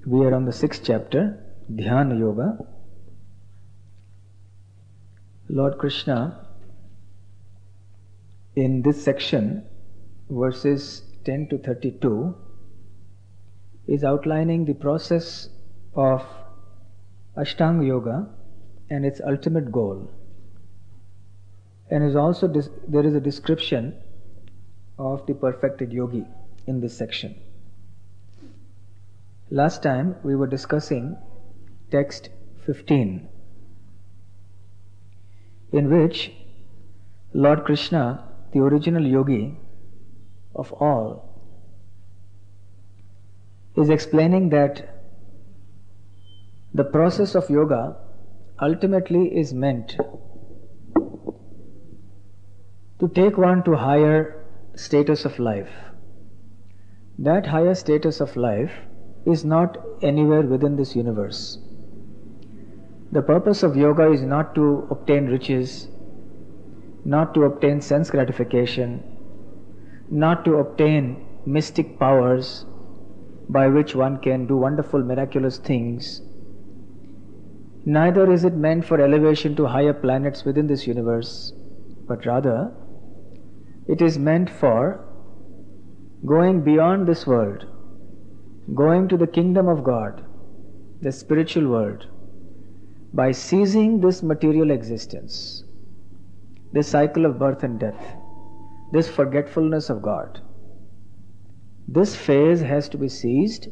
We are on the 6th chapter, Dhyana Yoga. Lord Krishna, in this section, verses 10 to 32, is outlining the process of Ashtanga Yoga and its ultimate goal. And is also there is a description of the perfected yogi in this section. Last time we were discussing text 15, in which Lord Krishna, the original yogi of all, is explaining that the process of yoga ultimately is meant to take one to higher status of life. That higher status of life is not anywhere within this universe. The purpose of yoga is not to obtain riches, not to obtain sense gratification, not to obtain mystic powers by which one can do wonderful miraculous things. Neither is it meant for elevation to higher planets within this universe, but rather it is meant for going beyond this world, going to the kingdom of God, the spiritual world, by seizing this material existence, this cycle of birth and death, this forgetfulness of God. This phase has to be seized,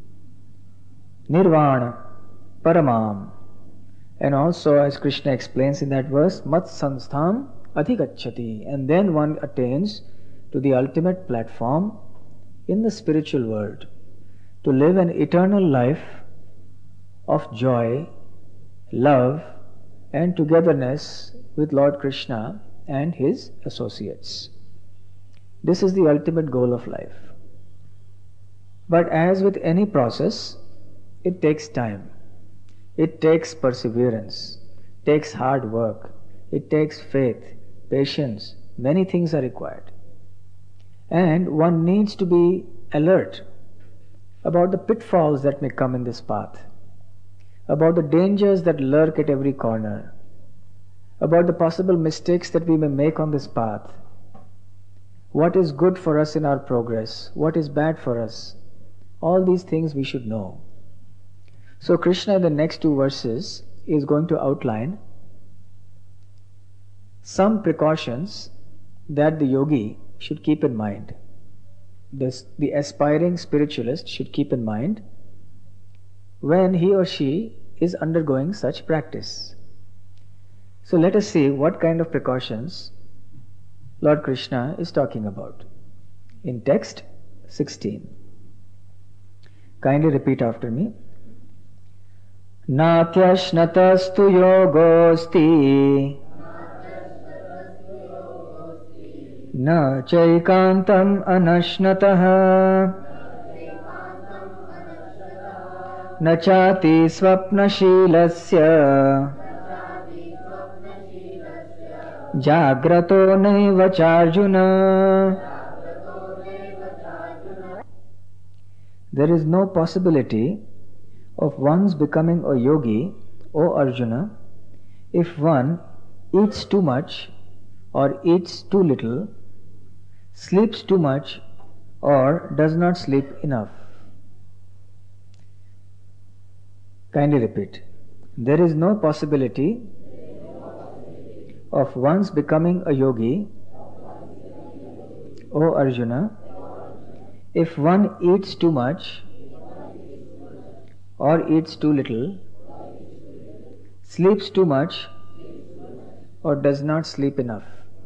nirvana, paramam, and also, as Krishna explains in that verse, mat sanstham adhigacchati, and then one attains to the ultimate platform in the spiritual world, to live an eternal life of joy, love, and togetherness with Lord Krishna and his associates. This is the ultimate goal of life. But as with any process, it takes time. It takes perseverance, takes hard work, it takes faith, patience. Many things are required. And one needs to be alert about the pitfalls that may come in this path, about the dangers that lurk at every corner, about the possible mistakes that we may make on this path. What is good for us in our progress? What is bad for us? All these things we should know. So Krishna in the next two verses is going to outline some precautions that the yogi should keep in mind. The aspiring spiritualist should keep in mind when he or she is undergoing such practice. So let us see what kind of precautions Lord Krishna is talking about in text 16. Kindly repeat after me. Natyashnatastu yogosti na chaikantam anashnatah na chati swapnashilasya jagrato naiva charjuna. There is no possibility of one's becoming a yogi, O Arjuna, if one eats too much or eats too little, sleeps too much or does not sleep enough. Kindly repeat. There is no possibility of one's becoming a yogi, O Arjuna, if one eats too much or eats too little, sleeps too much or does not sleep enough.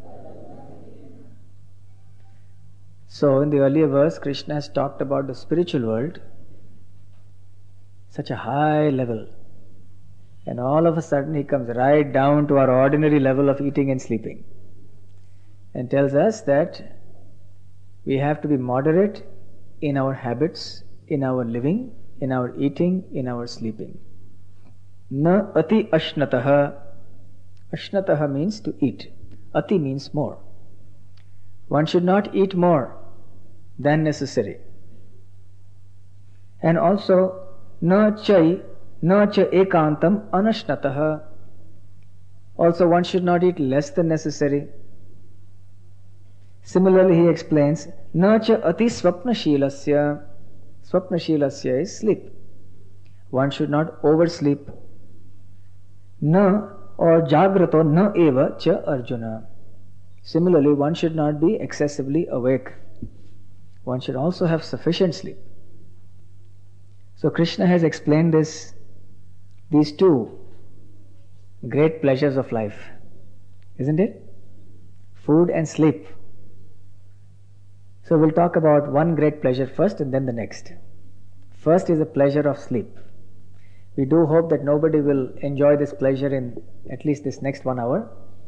So in the earlier verse, Krishna has talked about the spiritual world, such a high level, and all of a sudden he comes right down to our ordinary level of eating and sleeping and tells us that we have to be moderate in our habits, in our living, in our eating, in our sleeping. Na ati ashnataha. Ashnataha means to eat. Ati means more. One should not eat more than necessary. And also, na cha ekantam anashnatah. Also, one should not eat less than necessary. Similarly, he explains, na cha ati swapnashilasya. Swapnashilasya is sleep. One should not oversleep. Na or jagrato na eva cha Arjuna. Similarly, one should not be excessively awake. One should also have sufficient sleep. So Krishna has explained these two great pleasures of life, isn't it? Food and sleep. So we'll talk about one great pleasure first and then the next. First is the pleasure of sleep. We do hope that nobody will enjoy this pleasure in at least this next 1 hour,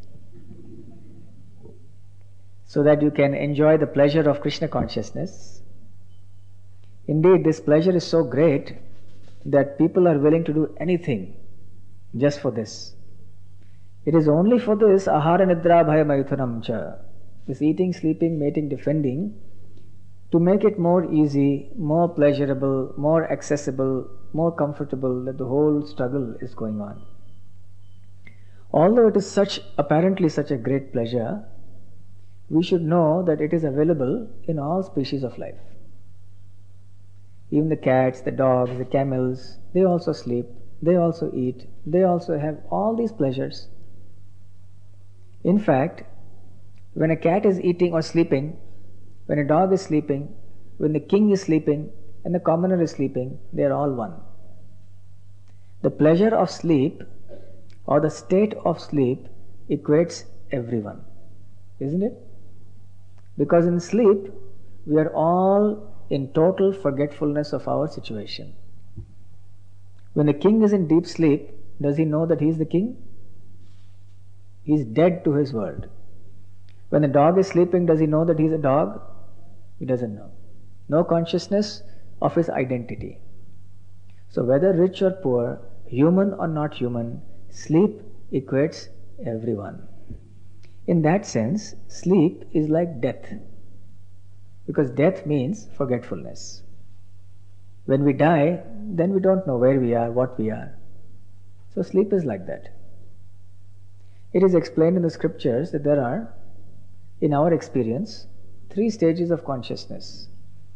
so that you can enjoy the pleasure of Krishna consciousness. Indeed, this pleasure is so great that people are willing to do anything just for this. It is only for this ahara nidra bhaya mayutanam cha, this eating, sleeping, mating, defending, to make it more easy, more pleasurable, more accessible, more comfortable, that the whole struggle is going on. Although it is apparently such a great pleasure, we should know that it is available in all species of life. Even the cats, the dogs, the camels, they also sleep, they also eat, they also have all these pleasures. In fact, when a cat is eating or sleeping, when a dog is sleeping, when the king is sleeping and the commoner is sleeping, they are all one. The pleasure of sleep or the state of sleep equates everyone, isn't it? Because in sleep, we are all in total forgetfulness of our situation. When the king is in deep sleep, does he know that he is the king? He is dead to his world. When the dog is sleeping, does he know that he is a dog? He doesn't know. No consciousness of his identity. So whether rich or poor, human or not human, sleep equates everyone. In that sense, sleep is like death, because death means forgetfulness. When we die, then we don't know where we are, what we are. So sleep is like that. It is explained in the scriptures that there are, in our experience, 3 stages of consciousness.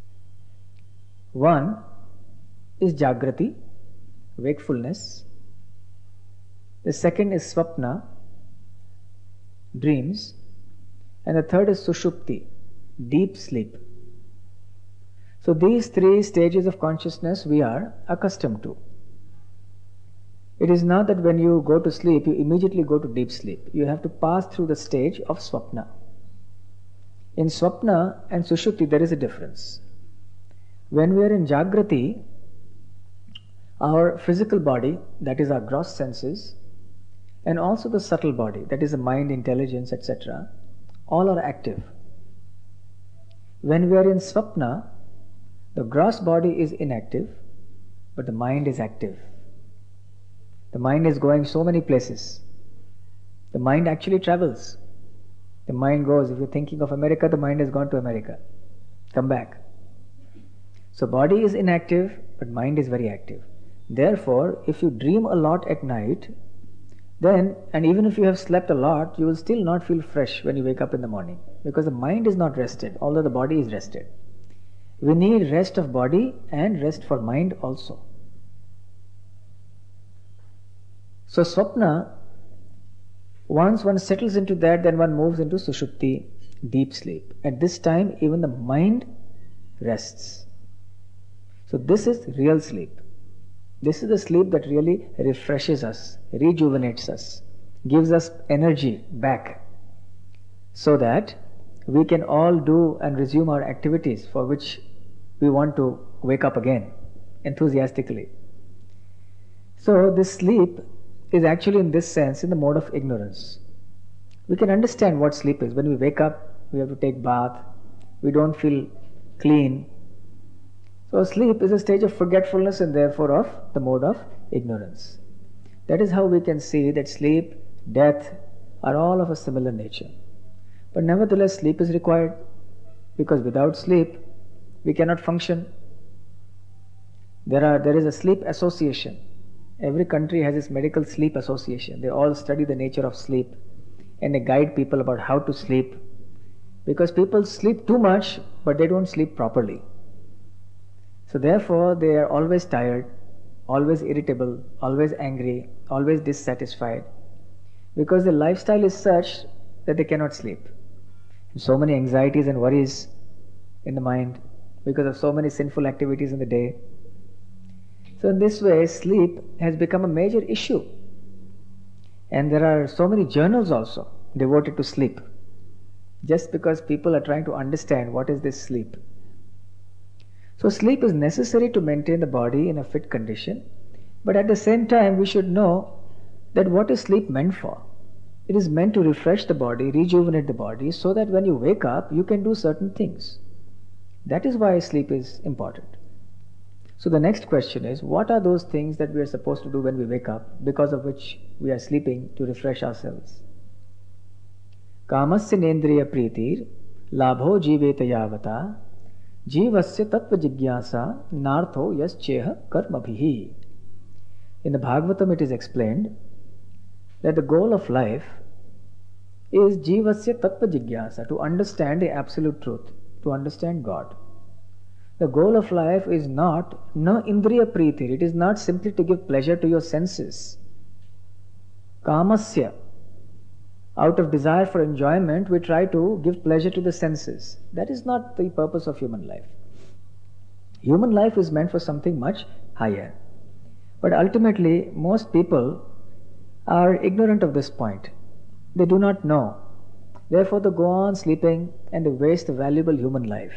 One is Jagrati, wakefulness. The second is Swapna, dreams. And the third is Sushupti, deep sleep. So these 3 stages of consciousness we are accustomed to. It is not that when you go to sleep, you immediately go to deep sleep. You have to pass through the stage of Swapna. In Swapna and Sushupti, there is a difference. When we are in Jagrati, our physical body, that is our gross senses, and also the subtle body, that is the mind, intelligence, etc., all are active. When we are in Swapna, the gross body is inactive, but the mind is active. The mind is going so many places. The mind actually travels. The mind goes, if you're thinking of America, the mind has gone to America. Come back. So body is inactive, but mind is very active. Therefore, if you dream a lot at night, then, and even if you have slept a lot, you will still not feel fresh when you wake up in the morning, because the mind is not rested, although the body is rested. We need rest of body and rest for mind also. So Swapna, once one settles into that, then one moves into Sushupti, deep sleep. At this time, even the mind rests. So this is real sleep. This is the sleep that really refreshes us, rejuvenates us, gives us energy back, so that we can all do and resume our activities for which we want to wake up again enthusiastically. So this sleep is actually, in this sense, in the mode of ignorance. We can understand what sleep is. When we wake up, we have to take bath, we don't feel clean. So sleep is a stage of forgetfulness and therefore of the mode of ignorance. That is how we can see that sleep, death are all of a similar nature. But nevertheless, sleep is required, because without sleep we cannot function. There is a sleep association. Every country has its medical sleep association. They all study the nature of sleep and they guide people about how to sleep, because people sleep too much but they don't sleep properly. So therefore they are always tired, always irritable, always angry, always dissatisfied, because the lifestyle is such that they cannot sleep. So many anxieties and worries in the mind because of so many sinful activities in the day. So in this way, sleep has become a major issue. And there are so many journals also devoted to sleep, just because people are trying to understand what is this sleep. So sleep is necessary to maintain the body in a fit condition, but at the same time we should know that what is sleep meant for. It is meant to refresh the body, rejuvenate the body, so that when you wake up you can do certain things. That is why sleep is important. So the next question is, what are those things that we are supposed to do when we wake up, because of which we are sleeping to refresh ourselves? Kamasya nendriya pritir labho jiveta yavata jivasya tattva jigyasa nartho yascheha karmabhihi. In the Bhagavatam it is explained that the goal of life is jivasya tattva jigyasa, to understand the absolute truth, to understand God. The goal of life is not na indriya pritir. It is not simply to give pleasure to your senses. Kamasya. Out of desire for enjoyment, we try to give pleasure to the senses. That is not the purpose of human life. Human life is meant for something much higher. But ultimately, most people are ignorant of this point. They do not know. Therefore, they go on sleeping and they waste the valuable human life.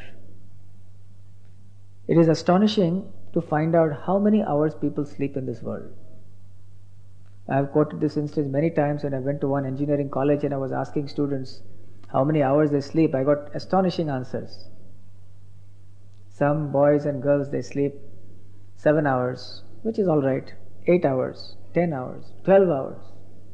It is astonishing to find out how many hours people sleep in this world. I have quoted this instance many times when I went to one engineering college and I was asking students how many hours they sleep. I got astonishing answers. Some boys and girls, they sleep 7 hours, which is all right, 8 hours, 10 hours, 12 hours.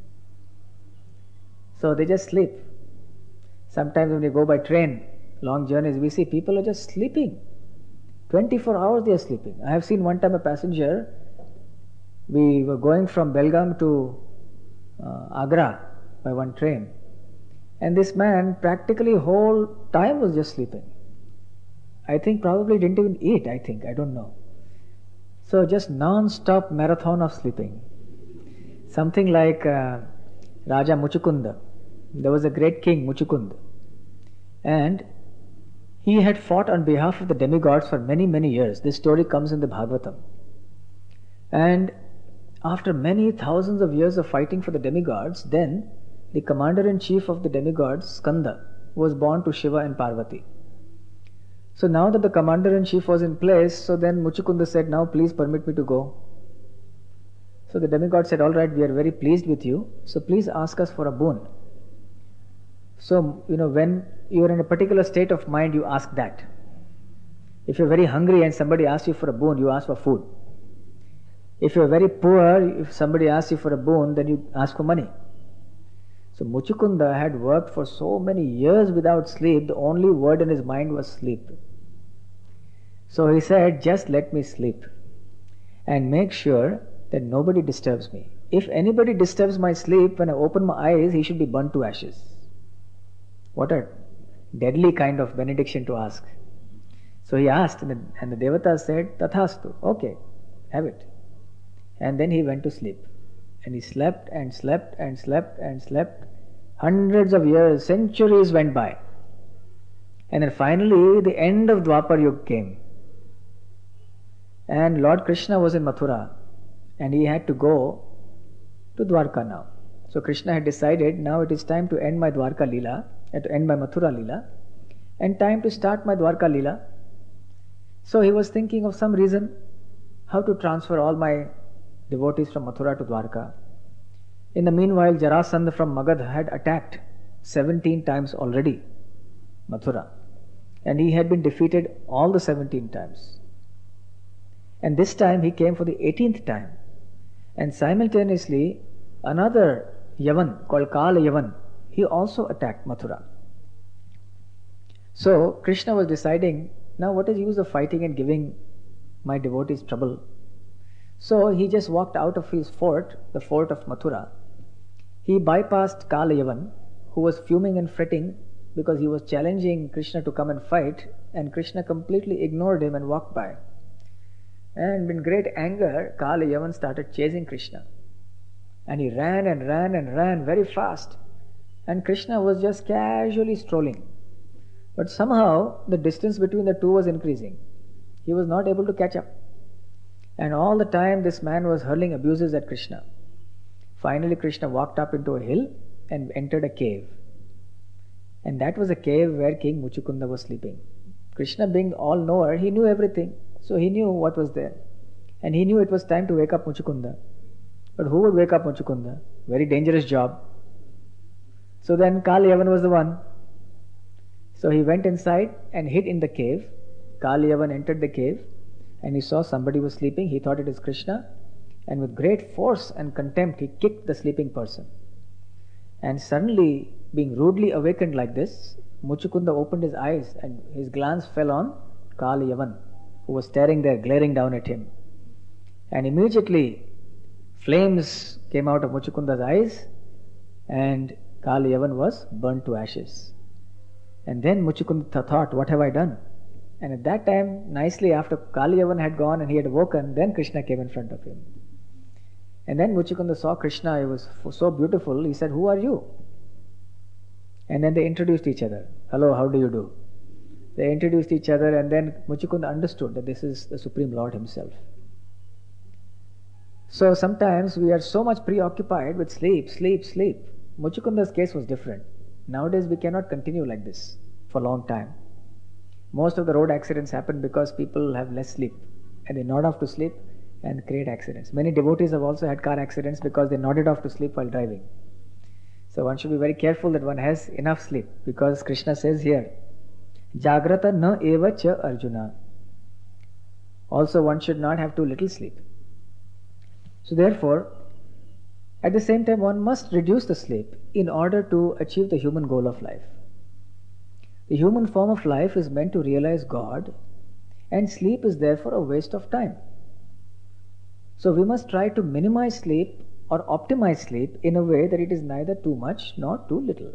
So they just sleep. Sometimes when we go by train, long journeys, we see people are just sleeping. 24 hours they are sleeping. I have seen one time a passenger, we were going from Belgaum to Agra by one train, and this man practically whole time was just sleeping. I think probably didn't even eat, I don't know. So just non-stop marathon of sleeping. Something like Raja Muchukunda. There was a great king, Muchukund, and he had fought on behalf of the demigods for many, many years. This story comes in the Bhagavatam. And after many thousands of years of fighting for the demigods, then the commander-in-chief of the demigods, Skanda, was born to Shiva and Parvati. So now that the commander-in-chief was in place, so then Muchukunda said, now please permit me to go. So the demigod said, all right, we are very pleased with you, so please ask us for a boon. So, when you are in a particular state of mind, you ask that. If you are very hungry and somebody asks you for a boon, you ask for food. If you are very poor, if somebody asks you for a boon, then you ask for money. So Muchukunda had worked for so many years without sleep, the only word in his mind was sleep. So he said, just let me sleep and make sure that nobody disturbs me. If anybody disturbs my sleep, when I open my eyes, he should be burnt to ashes. What a deadly kind of benediction to ask. So he asked, and the Devata said, Tathastu, okay, have it. And then he went to sleep. And he slept and slept and slept and slept. Hundreds of years, centuries went by. And then finally the end of Dwapar Yuga came. And Lord Krishna was in Mathura. And he had to go to Dwarka now. So Krishna had decided, now it is time to end my Dwarka Leela, to end my Mathura Leela, and time to start my Dwarka Leela. So he was thinking of some reason how to transfer all my devotees from Mathura to Dwarka. In the meanwhile, Jarasandha from Magad had attacked 17 times already Mathura, and he had been defeated all the 17 times. And this time he came for the 18th time. And simultaneously, another Yavan called Kala Yavan, he also attacked Mathura. So Krishna was deciding, now what is the use of fighting and giving my devotee's trouble. So he just walked out of his fort, the fort of Mathura. He bypassed Kalayavan, who was fuming and fretting because he was challenging Krishna to come and fight, and Krishna completely ignored him and walked by. And in great anger, Kalayavan started chasing Krishna. And he ran and ran and ran very fast. And Krishna was just casually strolling. But somehow the distance between the two was increasing. He was not able to catch up. And all the time this man was hurling abuses at Krishna. Finally Krishna walked up into a hill and entered a cave. And that was a cave where King Muchukunda was sleeping. Krishna, being all-knower, he knew everything. So he knew what was there. And he knew it was time to wake up Muchukunda. But who would wake up Muchukunda? Very dangerous job. So then Kalayavan was the one. So he went inside and hid in the cave. Kalayavan entered the cave and he saw somebody was sleeping. He thought it is Krishna. And with great force and contempt, he kicked the sleeping person. And suddenly, being rudely awakened like this, Muchukunda opened his eyes and his glance fell on Kalayavan, who was staring there, glaring down at him. And immediately, flames came out of Muchukunda's eyes and Kalayavan was burnt to ashes. And then Muchukunda thought, what have I done? And at that time, nicely after Kalayavan had gone and he had woken, then Krishna came in front of him. And then Muchukunda saw Krishna, he was so beautiful, he said, who are you? And then they introduced each other. Hello, how do you do? They introduced each other and then Muchukunda understood that this is the Supreme Lord himself. So sometimes we are so much preoccupied with sleep. Muchukunda's case was different. Nowadays we cannot continue like this for a long time. Most of the road accidents happen because people have less sleep and they nod off to sleep and create accidents. Many devotees have also had car accidents because they nodded off to sleep while driving. So one should be very careful that one has enough sleep, because Krishna says here, Jagrata na eva cha Arjuna. Also one should not have too little sleep. So therefore, at the same time one must reduce the sleep in order to achieve the human goal of life. The human form of life is meant to realize God, and sleep is therefore a waste of time. So we must try to minimize sleep or optimize sleep in a way that it is neither too much nor too little.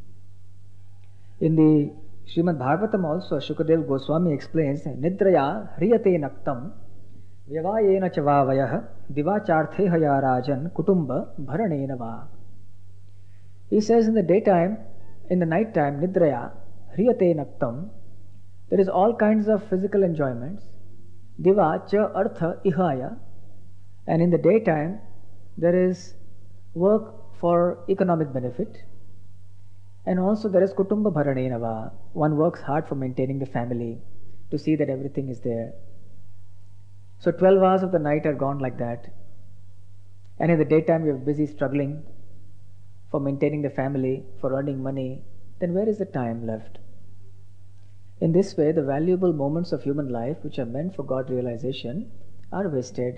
In the Srimad Bhagavatam also, Shukadev Goswami explains, Nidraya hriyate naktam vyavayena chavavayah divachartheha ya rajan kutumba bharanena va. He says in the daytime, in the night time, Nidraya hriyate naktam, there is all kinds of physical enjoyments. Diva cha artha ihaya, and in the daytime there is work for economic benefit, and also there is kutumba bharanena va. One works hard for maintaining the family, to see that everything is there. So 12 hours of the night are gone like that, and in the daytime we are busy struggling for maintaining the family, for earning money. Then where is the time left? In this way, the valuable moments of human life which are meant for God realization are wasted.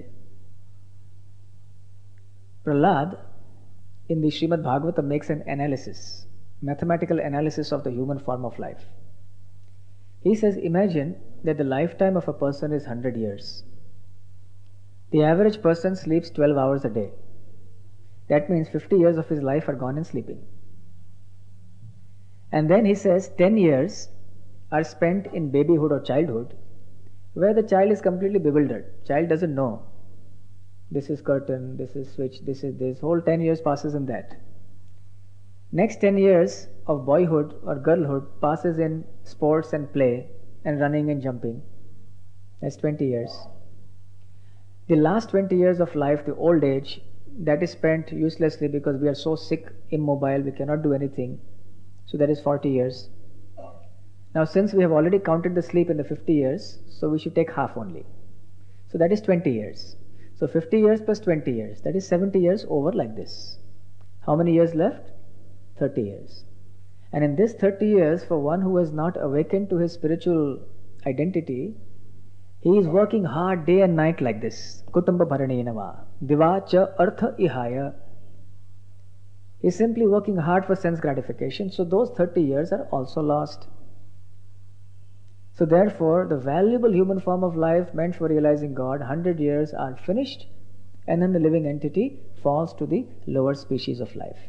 Prahlad in the Srimad Bhagavatam makes an analysis, mathematical analysis of the human form of life. He says, imagine that the lifetime of a person is 100 years. The average person sleeps 12 hours a day. That means 50 years of his life are gone in sleeping. And then he says 10 years are spent in babyhood or childhood, where the child is completely bewildered. Child doesn't know. This is curtain, this is switch, this is this. Whole 10 years passes in that. Next 10 years of boyhood or girlhood passes in sports and play and running and jumping. That's 20 years. The last 20 years of life, the old age, that is spent uselessly because we are so sick, immobile, we cannot do anything. So that is 40 years. Now since we have already counted the sleep in the 50 years, so we should take half only. So that is 20 years. So 50 years plus 20 years, that is 70 years over like this. How many years left? 30 years. And in this 30 years, for one who has not awakened to his spiritual identity, he is working hard day and night like this. Kutumba bharanenava, diva cha artha ihaya. He is simply working hard for sense gratification, so those 30 years are also lost. So therefore, the valuable human form of life meant for realizing God, 100 years are finished, and then the living entity falls to the lower species of life.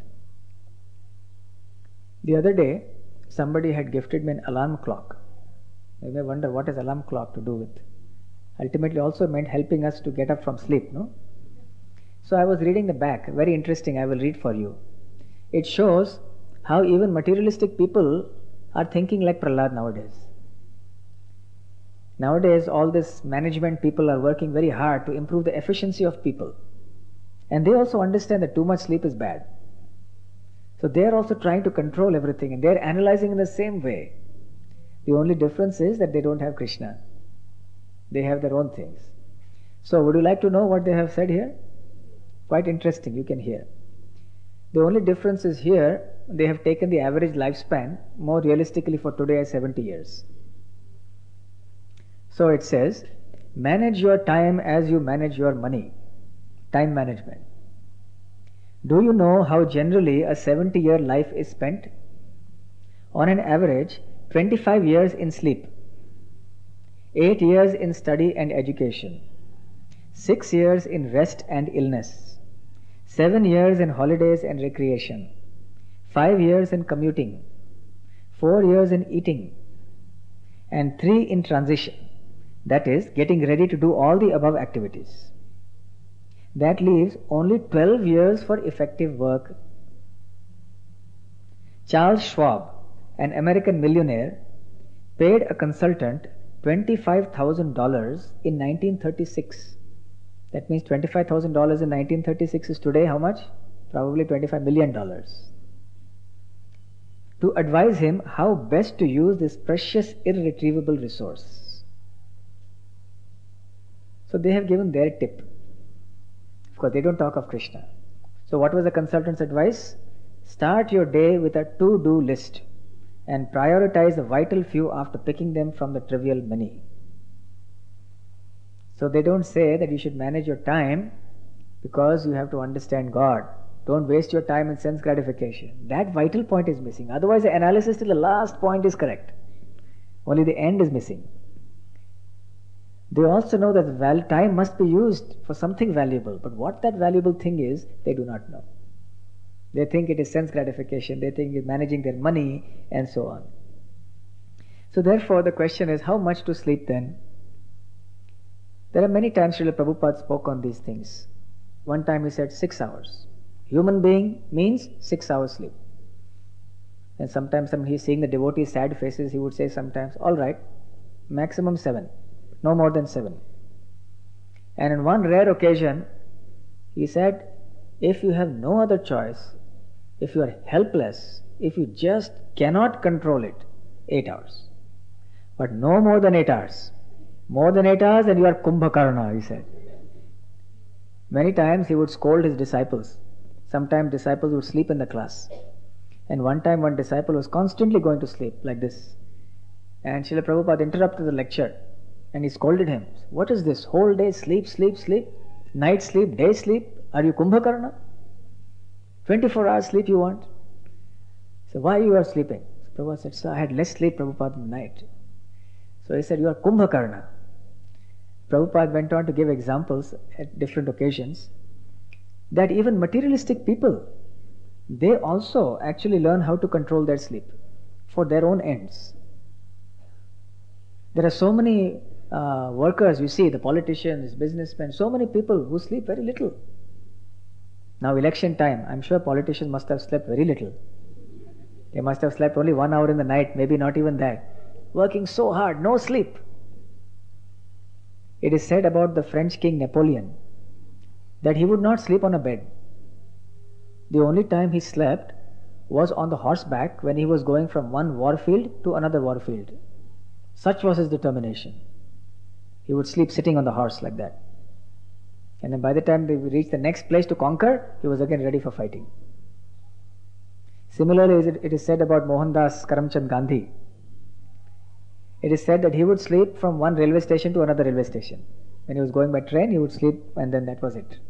The other day, somebody had gifted me an alarm clock. You may wonder, what has alarm clock to do with? Ultimately also meant helping us to get up from sleep, no? So I was reading the back, very interesting, I will read for you. It shows how even materialistic people are thinking like Prahlad nowadays. Nowadays, all this management people are working very hard to improve the efficiency of people. And they also understand that too much sleep is bad. So they are also trying to control everything, and they are analyzing in the same way. The only difference is that they don't have Krishna. They have their own things. So would you like to know what they have said here? Quite interesting, you can hear. The only difference is here, they have taken the average lifespan more realistically for today as 70 years. So it says, manage your time as you manage your money. Time management. Do you know how generally a 70-year life is spent? On an average, 25 years in sleep, 8 years in study and education, 6 years in rest and illness, 7 years in holidays and recreation, 5 years in commuting, 4 years in eating, and 3 in transition, that is, getting ready to do all the above activities. That leaves only 12 years for effective work. Charles Schwab, an American millionaire, paid a consultant $25,000 in 1936. That means $25,000 in 1936 is today how much? Probably $25 million. To advise him how best to use this precious, irretrievable resource. So they have given their tip. Of course, they don't talk of Krishna. So what was the consultant's advice? Start your day with a to-do list and prioritize the vital few after picking them from the trivial many. So they don't say that you should manage your time because you have to understand God. Don't waste your time in sense gratification. That vital point is missing. Otherwise the analysis till the last point is correct. Only the end is missing. They also know that time must be used for something valuable, but what that valuable thing is, they do not know. They think it is sense gratification, they think it is managing their money, and so on. So therefore the question is, how much to sleep then? There are many times Srila Prabhupada spoke on these things. One time he said 6 hours. Human being means 6 hours sleep. And sometimes when he is seeing the devotees' sad faces, he would say sometimes, all right, maximum 7. No more than 7. And on one rare occasion, he said, if you have no other choice, if you are helpless, if you just cannot control it, 8 hours. But no more than 8 hours. More than 8 hours and you are Kumbhakarna, he said. Many times he would scold his disciples. Sometimes disciples would sleep in the class. And one time one disciple was constantly going to sleep like this. And Srila Prabhupada interrupted the lecture. And he scolded him. What is this? Whole day sleep, sleep, sleep? Night sleep, day sleep? Are you Kumbhakarna? 24 hours sleep you want? So why you are sleeping? So Prabhupada said, so I had less sleep, Prabhupada, in the night. So he said, you are Kumbhakarna. Prabhupada went on to give examples at different occasions that even materialistic people, they also actually learn how to control their sleep for their own ends. There are so many workers, you see, the politicians, businessmen, so many people who sleep very little. Now election time, I'm sure politicians must have slept very little. They must have slept only 1 hour in the night, maybe not even that. Working so hard, no sleep. It is said about the French king Napoleon that he would not sleep on a bed. The only time he slept was on the horseback when he was going from one warfield to another warfield. Such was his determination. He would sleep sitting on the horse like that. And then by the time they reached the next place to conquer, he was again ready for fighting. Similarly, it is said about Mohandas Karamchand Gandhi. It is said that he would sleep from one railway station to another railway station. When he was going by train, he would sleep and then that was it.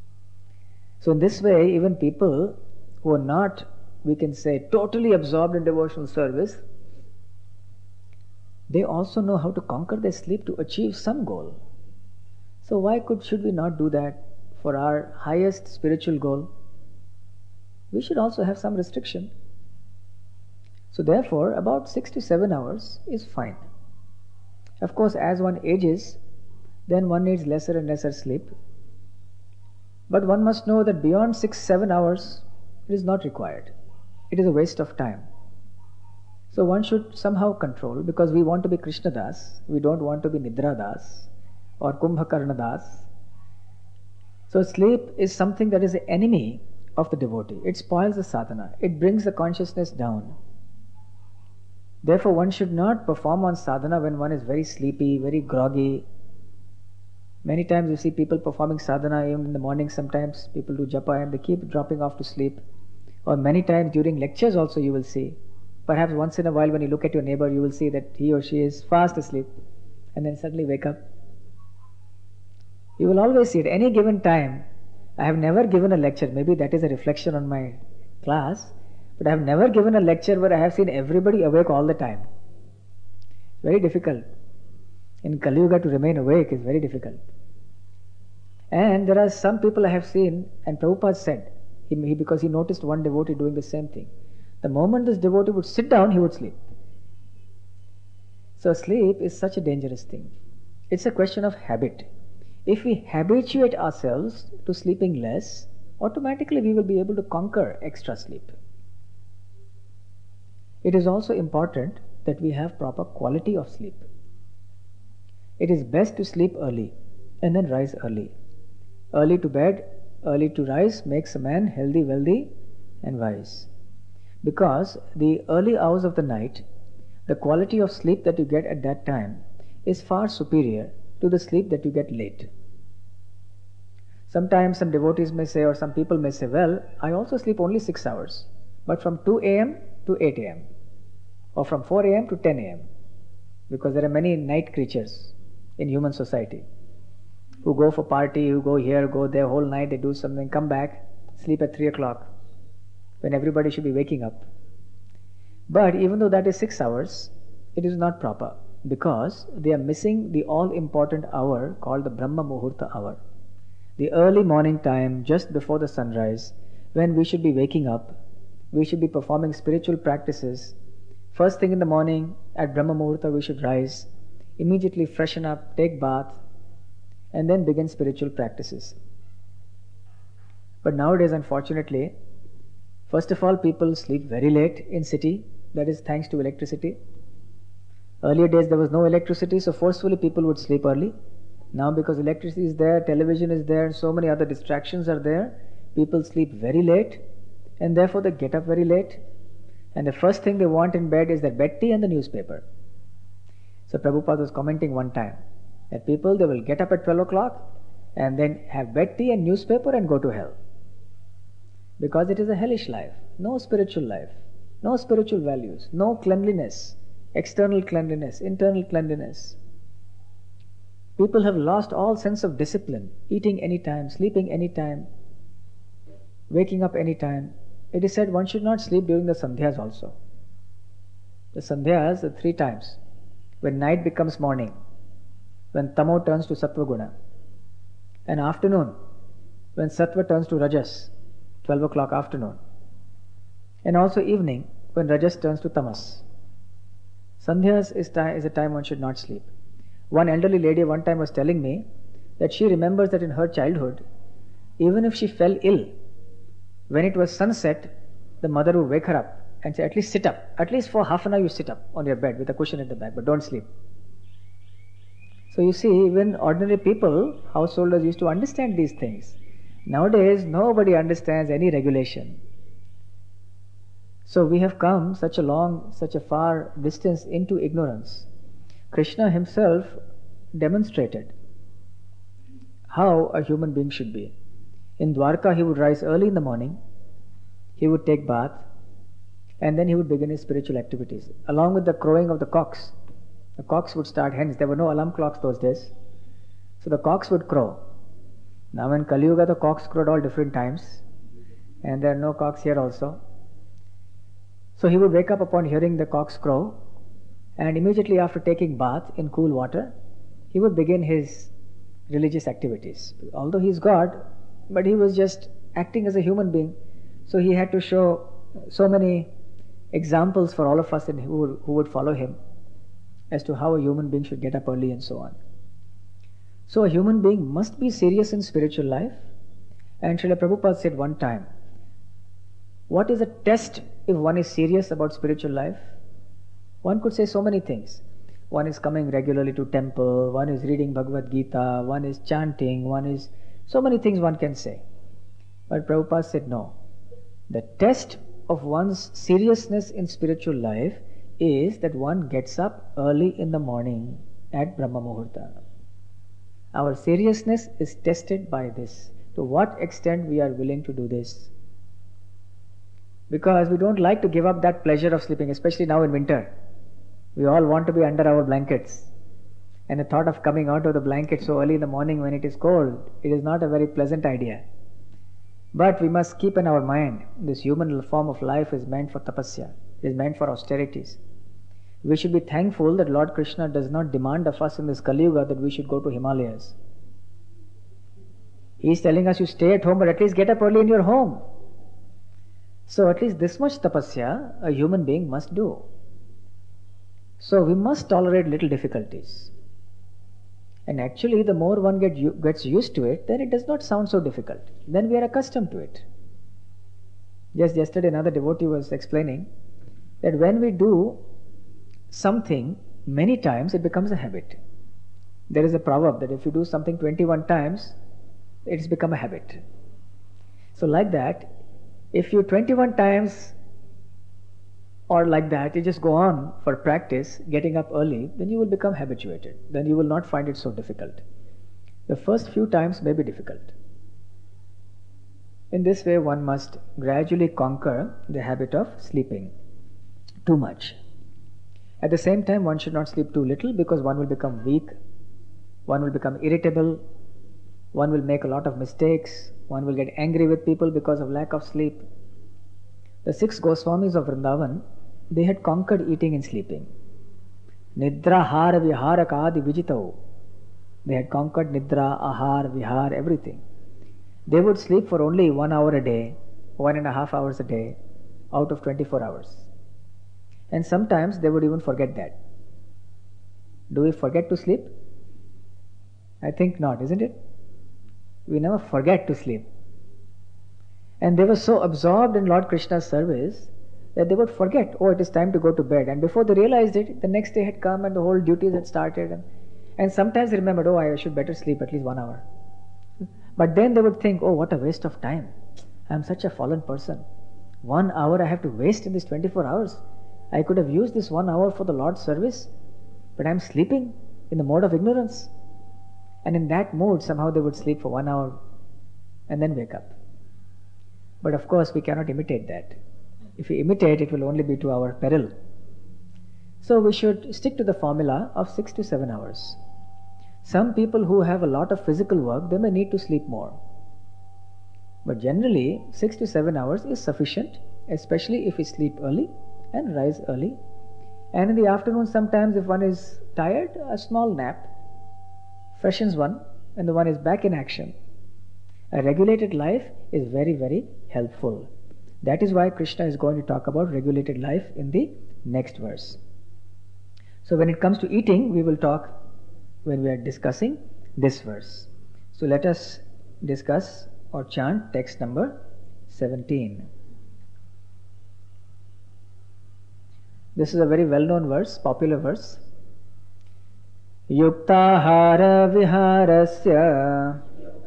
So in this way, even people who are not, we can say, totally absorbed in devotional service, they also know how to conquer their sleep to achieve some goal. So why should we not do that for our highest spiritual goal? We should also have some restriction. So therefore, about 6 to 7 hours is fine. Of course, as one ages, then one needs lesser and lesser sleep. But one must know that beyond 6-7 hours, it is not required. It is a waste of time. So one should somehow control, because we want to be Krishna Das, we don't want to be Nidra Das or Kumbhakarna Das. So sleep is something that is the enemy of the devotee. It spoils the sadhana. It brings the consciousness down. Therefore, one should not perform on sadhana when one is very sleepy, very groggy. Many times you see people performing sadhana even in the morning. Sometimes people do japa and they keep dropping off to sleep. Or many times during lectures also you will see. Perhaps once in a while when you look at your neighbor, you will see that he or she is fast asleep and then suddenly wake up. You will always see at any given time. I have never given a lecture, maybe that is a reflection on my class, but I have never given a lecture where I have seen everybody awake all the time. Very difficult. In Kali Yuga to remain awake is very difficult. And there are some people I have seen, and Prabhupada said, because he noticed one devotee doing the same thing. The moment this devotee would sit down, he would sleep. So sleep is such a dangerous thing. It's a question of habit. If we habituate ourselves to sleeping less, automatically we will be able to conquer extra sleep. It is also important that we have proper quality of sleep. It is best to sleep early and then rise early. Early to bed, early to rise makes a man healthy, wealthy and wise. Because the early hours of the night, the quality of sleep that you get at that time is far superior to the sleep that you get late. Sometimes some devotees may say, or some people may say, well, I also sleep only 6 hours, but from 2 a.m. to 8 a.m. or from 4 a.m. to 10 a.m. because there are many night creatures in human society who go for party, who go here, go there, whole night they do something, come back, sleep at 3 o'clock when everybody should be waking up. But even though that is 6 hours, it is not proper because they are missing the all-important hour called the Brahma Muhurta hour. The early morning time just before the sunrise, when we should be waking up, we should be performing spiritual practices. First thing in the morning at Brahma Muhurta we should rise, immediately freshen up, take bath and then begin spiritual practices. But nowadays, unfortunately, first of all, people sleep very late in city, that is thanks to electricity. Earlier days there was no electricity, so forcefully people would sleep early. Now because electricity is there, television is there, so many other distractions are there, people sleep very late and therefore they get up very late. And the first thing they want in bed is their bed tea and the newspaper. So Prabhupada was commenting one time that people, they will get up at 12 o'clock and then have bed tea and newspaper and go to hell. Because it is a hellish life, no spiritual life, no spiritual values, no cleanliness, external cleanliness, internal cleanliness. People have lost all sense of discipline, eating anytime, sleeping anytime, waking up anytime. It is said one should not sleep during the sandhyas also. The sandhyas, the 3 times, when night becomes morning, when tamo turns to sattva guna, and afternoon, when sattva turns to rajas, 12 o'clock afternoon, and also evening, when rajas turns to tamas. Sandhyas is a time one should not sleep. One elderly lady one time was telling me that she remembers that in her childhood, even if she fell ill, when it was sunset, the mother would wake her up and say, at least sit up. At least for half an hour you sit up on your bed with a cushion at the back, but don't sleep. So you see, even ordinary people, householders used to understand these things. Nowadays, nobody understands any regulation. So we have come such a far distance into ignorance. Krishna himself demonstrated how a human being should be. In Dwarka, he would rise early in the morning, he would take bath, and then he would begin his spiritual activities. Along with the crowing of the cocks would start, hence there were no alarm clocks those days. So the cocks would crow. Now in Kali Yuga, the cocks crowed all different times, and there are no cocks here also. So he would wake up upon hearing the cocks crow, And immediately after taking bath in cool water, he would begin his religious activities. Although he is God, but he was just acting as a human being. So he had to show so many examples for all of us who would follow him as to how a human being should get up early and so on. So a human being must be serious in spiritual life. And Srila Prabhupada said one time, what is a test if one is serious about spiritual life? One could say so many things. One is coming regularly to temple, one is reading Bhagavad Gita, one is chanting, one is... so many things one can say. But Prabhupada said no. The test of one's seriousness in spiritual life is that one gets up early in the morning at Brahma Muhurta. Our seriousness is tested by this. To what extent we are willing to do this? Because we don't like to give up that pleasure of sleeping, especially now in winter. We all want to be under our blankets. And the thought of coming out of the blanket so early in the morning when it is cold, it is not a very pleasant idea. But we must keep in our mind, this human form of life is meant for tapasya, is meant for austerities. We should be thankful that Lord Krishna does not demand of us in this Kali Yuga that we should go to Himalayas. He is telling us you stay at home, but at least get up early in your home. So at least this much tapasya a human being must do. So we must tolerate little difficulties. And actually the more one gets used to it, then it does not sound so difficult. Then we are accustomed to it. Just yesterday another devotee was explaining that when we do something many times, it becomes a habit. There is a proverb that if you do something 21 times, it's become a habit. So like that, if you 21 times or like that, you just go on for practice, getting up early, then you will become habituated. Then you will not find it so difficult. The first few times may be difficult. In this way, one must gradually conquer the habit of sleeping too much. At the same time, one should not sleep too little because one will become weak, one will become irritable, one will make a lot of mistakes, one will get angry with people because of lack of sleep. The 6 Goswamis of Vrindavan, they had conquered eating and sleeping. Nidra, Ahara, Vihara, Kadi, Vijitau. They had conquered Nidra, Ahar, Vihar, everything. They would sleep for only 1 hour a day, 1.5 hours a day, out of 24 hours. And sometimes they would even forget that. Do we forget to sleep? I think not, isn't it? We never forget to sleep. And they were so absorbed in Lord Krishna's service that they would forget, oh, it is time to go to bed. And before they realized it, the next day had come and the whole duties had started. And sometimes they remembered, oh, I should better sleep at least 1 hour. But then they would think, oh, what a waste of time. I am such a fallen person. 1 hour I have to waste in this 24 hours. I could have used this 1 hour for the Lord's service, but I am sleeping in the mode of ignorance. And in that mood, somehow they would sleep for 1 hour and then wake up. But of course, we cannot imitate that. If we imitate, it will only be to our peril. So we should stick to the formula of 6 to 7 hours. Some people who have a lot of physical work, they may need to sleep more. But generally, 6 to 7 hours is sufficient, especially if we sleep early and rise early. And in the afternoon, sometimes if one is tired, a small nap freshens one and the one is back in action. A regulated life is very, very helpful. That is why Krishna is going to talk about regulated life in the next verse. So when it comes to eating, we will talk when we are discussing this verse. So let us discuss or chant text number 17. This is a very well-known verse, popular verse. Yuktahara viharasya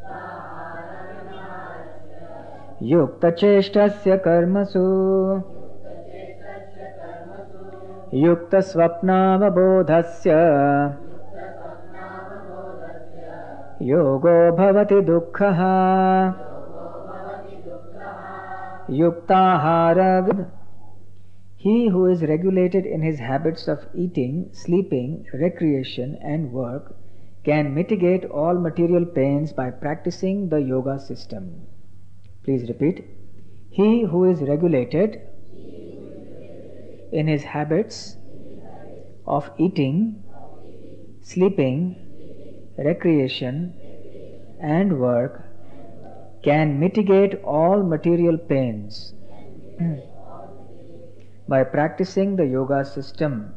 yuktacheshtasya karmasu yuktasvapnavabodhasya yogo bhavati dukkhaha yuktahara. He who is regulated in his habits of eating, sleeping, recreation and work can mitigate all material pains by practicing the yoga system. Please repeat. He who is regulated in his habits of eating, sleeping, recreation, and work can mitigate all material pains by practicing the yoga system.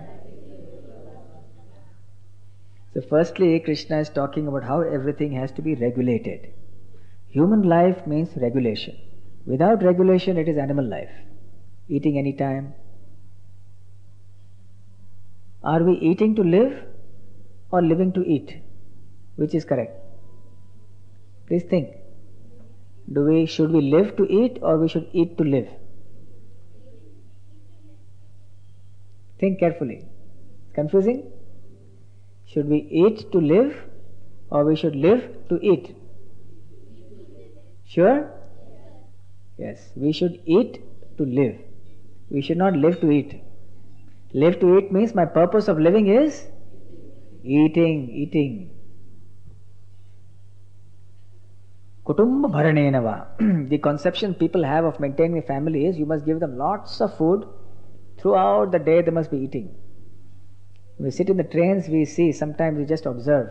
So firstly, Krishna is talking about how everything has to be regulated. Human life means regulation. Without regulation, it is animal life. Eating any time. Are we eating to live or living to eat? Which is correct? Please think. Should we live to eat or we should eat to live? Think carefully. Confusing? Should we eat to live or we should live to eat? Sure? Yes, we should eat to live. We should not live to eat. Live to eat means my purpose of living is eating. Kutumba bharanenava. The conception people have of maintaining a family is you must give them lots of food. Throughout the day they must be eating. We sit in the trains, we see, sometimes we just observe.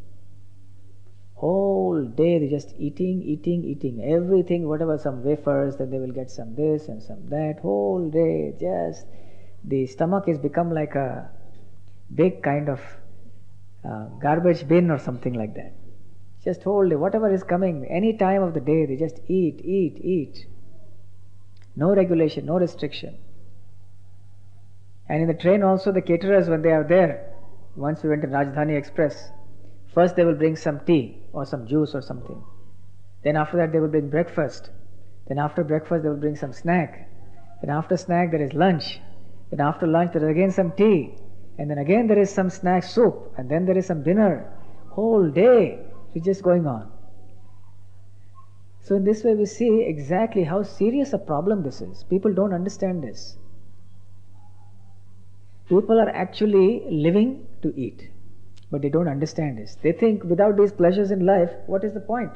Whole day they just eating. Everything, whatever, some wafers, then they will get some this and some that. Whole day, just the stomach has become like a big kind of garbage bin or something like that. Just whole day, whatever is coming, any time of the day, they just eat. No regulation, no restriction. And in the train also, the caterers, when they are there, once we went in Rajdhani Express, first they will bring some tea or some juice or something. Then after that they will bring breakfast. Then after breakfast they will bring some snack. Then after snack there is lunch. Then after lunch there is again some tea. And then again there is some snack soup. And then there is some dinner. Whole day it's just going on. So in this way we see exactly how serious a problem this is. People don't understand this. People are actually living to eat, but they don't understand this. They think without these pleasures in life, what is the point?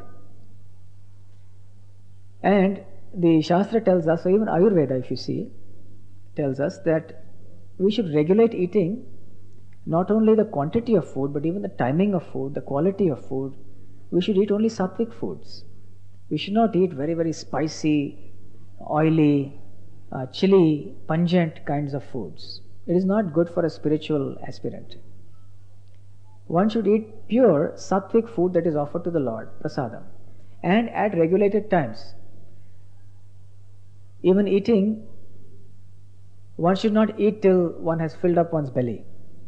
And the Shastra tells us, or even Ayurveda if you see, tells us that we should regulate eating, not only the quantity of food, but even the timing of food, the quality of food. We should eat only sattvic foods. We should not eat very, very spicy, oily, chilly, pungent kinds of foods. It is not good for a spiritual aspirant. One should eat pure sattvic food that is offered to the Lord, prasadam, and at regulated times. Even eating, one should not eat till one has filled up one's belly.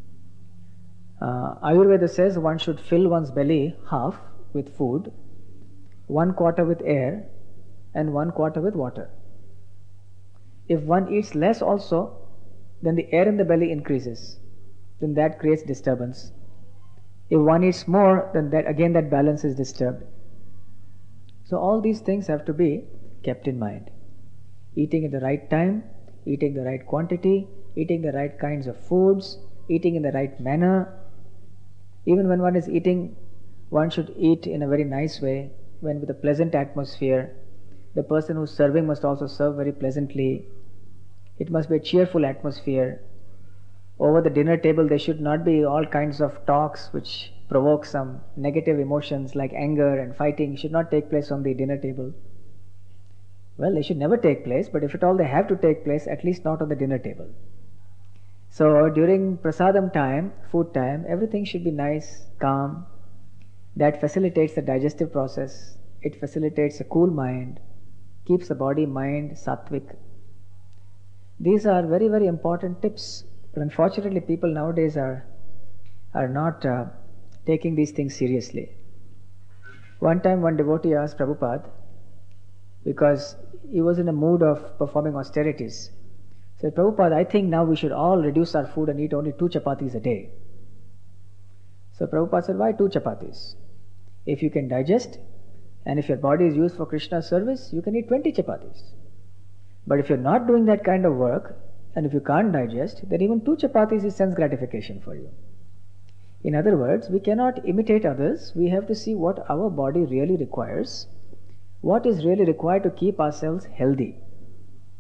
Ayurveda says one should fill one's belly half with food, 1/4 with air, and 1/4 with water. If one eats less also, then the air in the belly increases. Then that creates disturbance. If one eats more, then that balance is disturbed. So all these things have to be kept in mind. Eating at the right time, eating the right quantity, eating the right kinds of foods, eating in the right manner. Even when one is eating, one should eat in a very nice way, with a pleasant atmosphere. The person who is serving must also serve very pleasantly. It must be a cheerful atmosphere. Over the dinner table there should not be all kinds of talks which provoke some negative emotions like anger and fighting. Should not take place on the dinner table. Well, they should never take place, but if at all they have to take place, at least not on the dinner table. So during prasadam time, food time, everything should be nice, calm. That facilitates the digestive process. It facilitates a cool mind, keeps the body, mind sattvic. These are very, very important tips. But unfortunately, people nowadays are not taking these things seriously. One time, one devotee asked Prabhupada, because he was in a mood of performing austerities, said, Prabhupada, I think now we should all reduce our food and eat only 2 chapatis a day. So Prabhupada said, why 2 chapatis? If you can digest, and if your body is used for Krishna's service, you can eat 20 chapatis. But if you're not doing that kind of work, and if you can't digest, then even 2 chapatis is sense gratification for you. In other words, we cannot imitate others. We have to see what our body really requires, what is really required to keep ourselves healthy.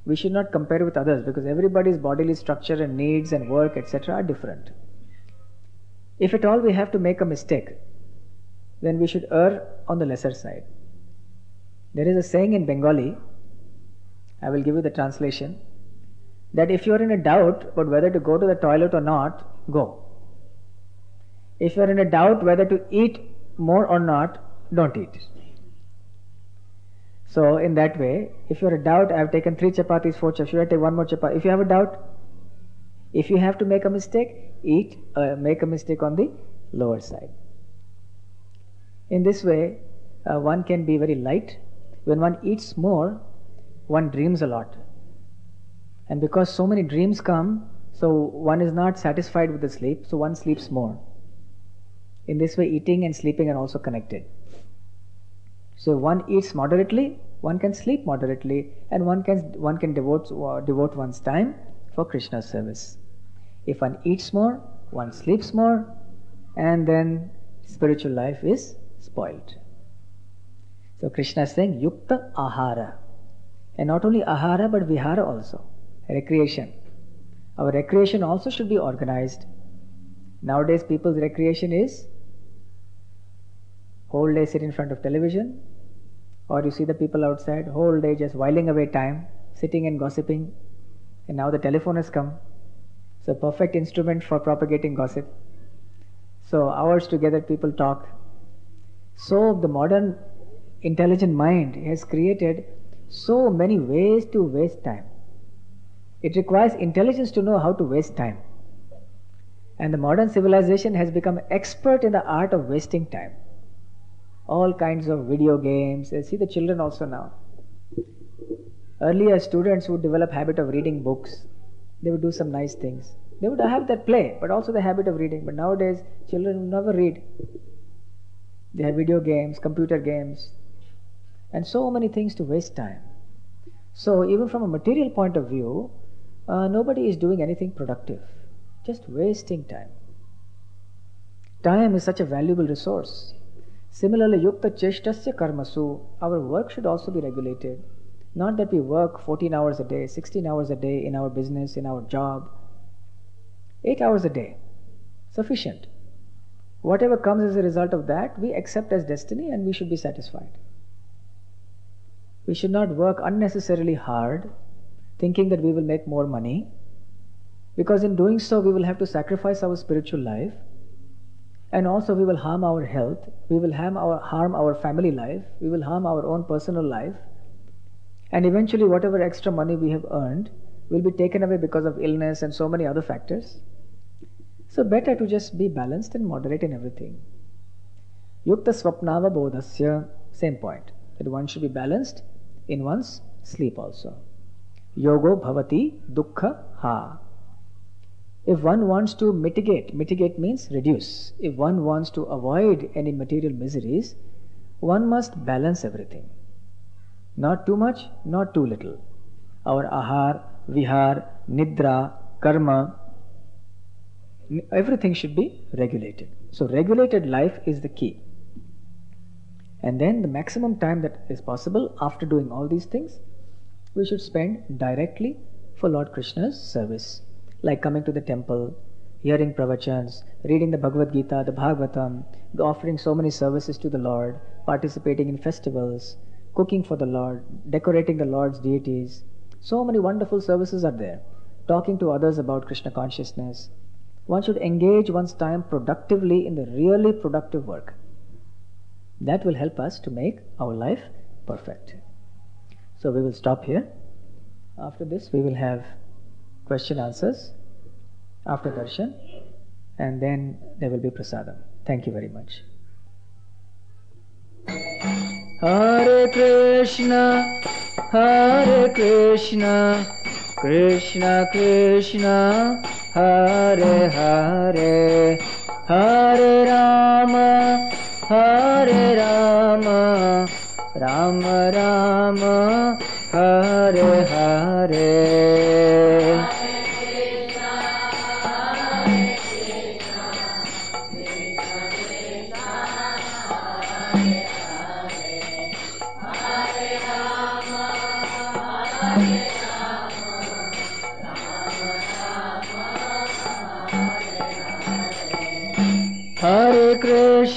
We should not compare with others because everybody's bodily structure and needs and work, etc., are different. If at all we have to make a mistake, then we should err on the lesser side. There is a saying in Bengali, I will give you the translation, that if you are in a doubt about whether to go to the toilet or not, go. If you are in a doubt whether to eat more or not, don't eat. So in that way, if you are in doubt, I have taken 3 chapatis, 4 chapatis, should I take 1 more chapati? If you have a doubt, if you have to make a mistake, make a mistake on the lower side. In this way, one can be very light. When one eats more, one dreams a lot. And because so many dreams come, so one is not satisfied with the sleep, so one sleeps more. In this way, eating and sleeping are also connected. So if one eats moderately, one can sleep moderately, and one can devote one's time for Krishna's service. If one eats more, one sleeps more, and then spiritual life is spoiled. So Krishna is saying yukta ahara, and not only ahara but vihara also, recreation. Our recreation also should be organized. Nowadays people's recreation is whole day sit in front of television, or you see the people outside whole day just whiling away time, sitting and gossiping. And now the telephone has come. It's a perfect instrument for propagating gossip. So hours together people talk. So the modern intelligent mind has created so many ways to waste time. It requires intelligence to know how to waste time. And the modern civilization has become expert in the art of wasting time. All kinds of video games. See the children also now. Earlier students would develop habit of reading books. They would do some nice things. They would have that play, but also the habit of reading. But nowadays children never read. They have video games, computer games, and so many things to waste time. So even from a material point of view, nobody is doing anything productive. Just wasting time. Time is such a valuable resource. Similarly, yukta cheshtasya karmasu, our work should also be regulated. Not that we work 14 hours a day, 16 hours a day in our business, in our job. 8 hours a day, sufficient. Whatever comes as a result of that, we accept as destiny and we should be satisfied. We should not work unnecessarily hard, thinking that we will make more money, because in doing so we will have to sacrifice our spiritual life, and also we will harm our health, we will harm our family life, we will harm our own personal life, and eventually whatever extra money we have earned will be taken away because of illness and so many other factors. So better to just be balanced and moderate in everything. Yukta swapnava bodhasya, same point, that one should be balanced in one's sleep also. Yogo bhavati dukkha ha. If one wants to mitigate means reduce. If one wants to avoid any material miseries, one must balance everything. Not too much, not too little. Our ahar, vihar, nidra, karma, everything should be regulated. So regulated life is the key. And then the maximum time that is possible after doing all these things, we should spend directly for Lord Krishna's service. Like coming to the temple, hearing pravachans, reading the Bhagavad Gita, the Bhagavatam, offering so many services to the Lord, participating in festivals, cooking for the Lord, decorating the Lord's deities. So many wonderful services are there. Talking to others about Krishna consciousness. One should engage one's time productively in the really productive work. That will help us to make our life perfect. So we will stop here. After this we will have question answers after darshan, and then there will be prasadam. Thank you very much. Hare Krishna, Krishna Krishna, Hare Hare, Hare Rama, Rama Rama, Hare Hare. Hare Rama,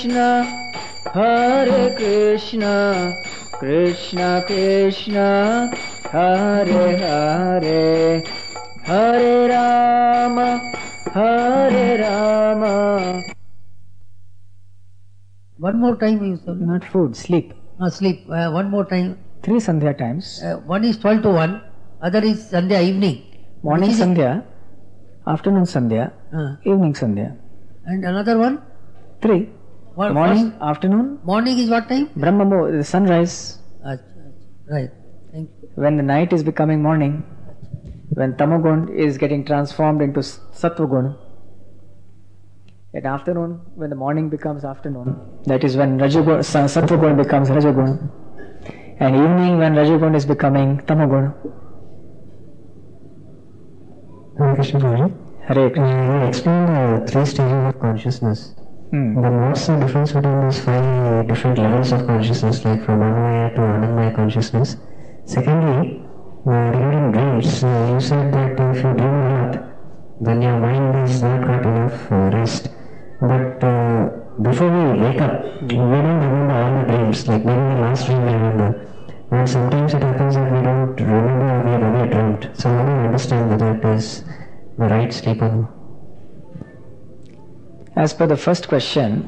Krishna, Hare Krishna, Krishna Krishna, Hare Hare, Hare Rama, Hare Rama. One more time you said. Not food, sleep. Sleep. One more time. 3 Sandhya times. One is 12 to 1, other is Sandhya evening. Morning Sandhya, afternoon Sandhya, evening Sandhya. And another one? 3. Morning, first, afternoon. Morning is what time? Brahma, the sunrise. Right. Thank you. When the night is becoming morning, when Tamagun is getting transformed into Sattvagun. At afternoon, when the morning becomes afternoon, that is when Sattvagun becomes Rajagun. And evening when Rajagun is becoming Tamagun. Hare Krishna Prabhuji. Hare Krishna. You explained the 3 stages of consciousness. Then what's the difference between these 5 different levels of consciousness, like from Anamaya to Anandamaya consciousness? Secondly, regarding dreams, you said that if you dream a lot, then your mind is not got enough rest. But before we wake up, we don't remember all the dreams, like maybe the last dream we remember. And sometimes it happens that we don't remember we have ever dreamt. So how do you understand whether it is the right sleep or not? As per the first question,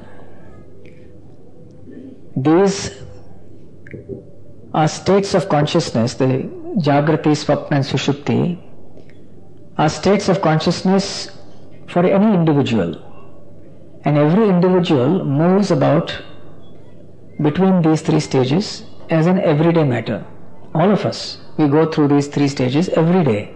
these are states of consciousness, the Jagrati, Swapna and Sushupti, are states of consciousness for any individual. And every individual moves about between these 3 stages as an everyday matter. All of us, we go through these 3 stages every day.